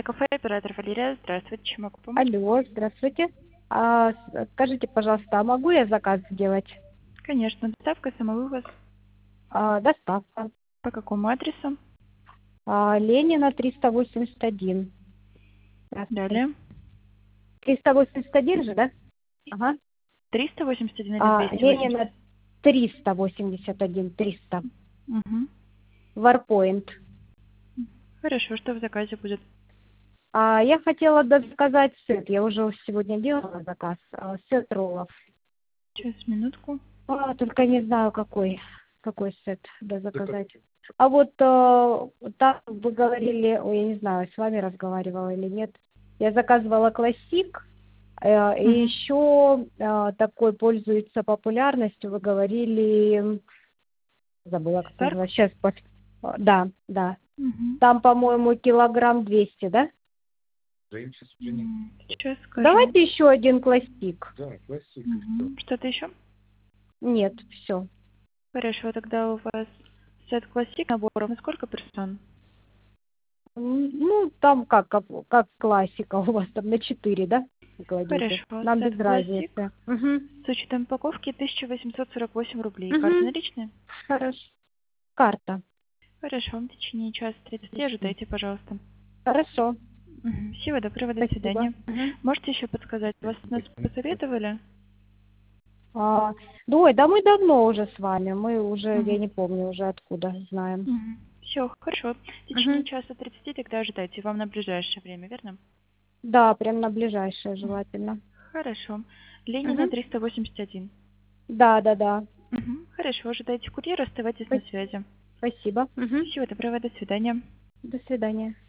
Кафе, оператор Валерия. Здравствуйте, чем могу помочь? Алло, здравствуйте. Скажите, пожалуйста, а могу я заказ сделать? Конечно, доставка, самовывоз. Доставка. По какому адресу? Ленина, 381. Здравствуйте. Далее. 381 же, да? Ага. 381 или 280? Ленина, 381, 300. Угу. Варпоинт. Хорошо, что в заказе будет? Я хотела заказать сет. Я уже сегодня делала заказ. Сет роллов. Сейчас, минутку. Только не знаю, какой сет заказать. А вот там вы говорили, ой, я не знаю, с вами разговаривала или нет. Я заказывала классик, и Мгм. еще такой пользуется популярностью. Вы говорили, забыла, как Старк? называется. Сейчас, да, да. Угу. Там, по-моему, килограмм 200, да? Сейчас скажу. Давайте еще один классик. Мгм. Что-то еще? Нет, все. Хорошо, тогда у вас сет классик наборов на сколько персон? Ну, там как классика у вас там на 4, да? Вы кладете. Хорошо, Нам сет без классик разницы. Угу. с учетом упаковки 1848 рублей. Карта Угу. наличная? Хорошо. Карта. Хорошо, в течение часа 30 Отлично. ожидайте, пожалуйста. Хорошо. Мгм. Всего доброго, до Спасибо. свидания. Мгм. Можете еще подсказать, вас нас посоветовали? А, ой, да мы давно уже с вами. Мы уже, я Мгм. не помню уже откуда знаем. Все, хорошо. В течение Угу. часа 30 тогда ожидайте вам на ближайшее время, верно? Да, прям на ближайшее Мгм. желательно. Хорошо. Ленина Угу. 381. Да, да, да. Хорошо, ожидайте курьера, оставайтесь на связи. Спасибо. Угу. Всего доброго, до свидания. До свидания.